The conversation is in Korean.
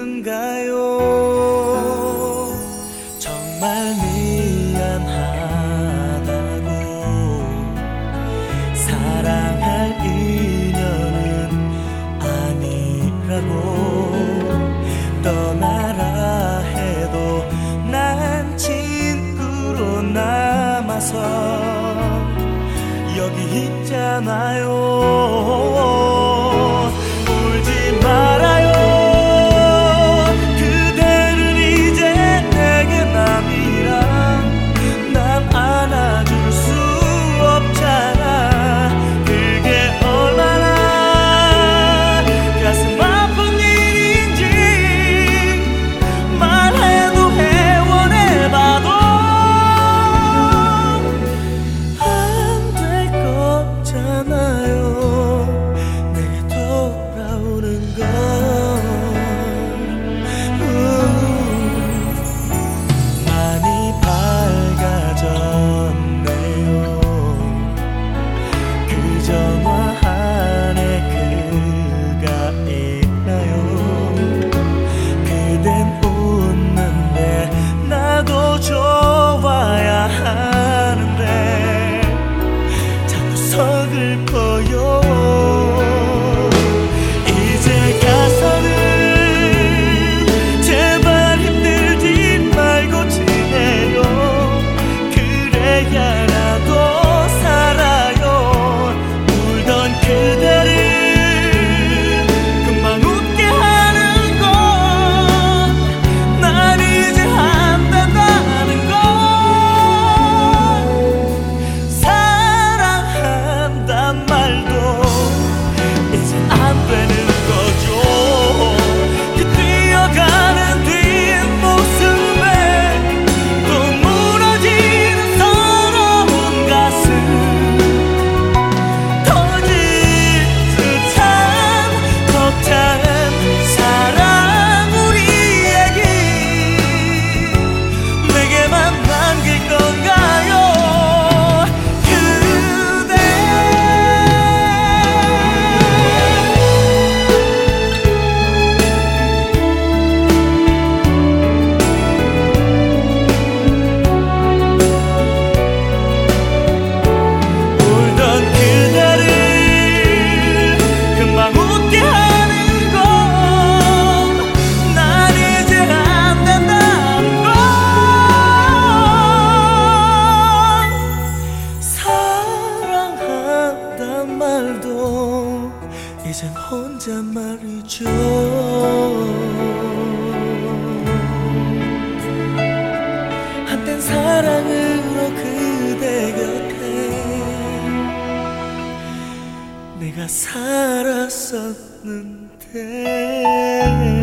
있는가요? 정말 미안하다고 사랑할 인연은 아니라고 떠나라 해도 난 친구로 남아서 여기 있잖아요. 울지 말아요. 그대는 이제 내게 남이라 난 안아줄 수 없잖아. 그게 얼마나 가슴 아픈 일인지 말해도 애원해봐도 안 될 거잖아요. 내게 돌아오는 건 많이 밝아졌네요. 그 전화 안에 그가 있나요? 그댄 웃는데 나도 좋아야 하는데 자꾸 서글퍼요. 이제 가서는 제발 힘들지 말고 지내요. 그래야 나도 살아요. 울던 그대를 금방 웃게 하는 건 난 이제 한다는 건 사랑한단 말도 이제 안 되는 거죠. 그 뛰어가는 뒷모습에 또 무너지는 서러운 가슴 터질 듯한 벅찬 사랑 우리 얘기 내게만 남길 건가요? 그대 울던 그대를 금방 웃게 하는 건 난 이제 안 된다는 건 사랑한단 말도 이젠 혼잣말이죠. 한땐 사랑으로 그대 곁에 내가 살았었는데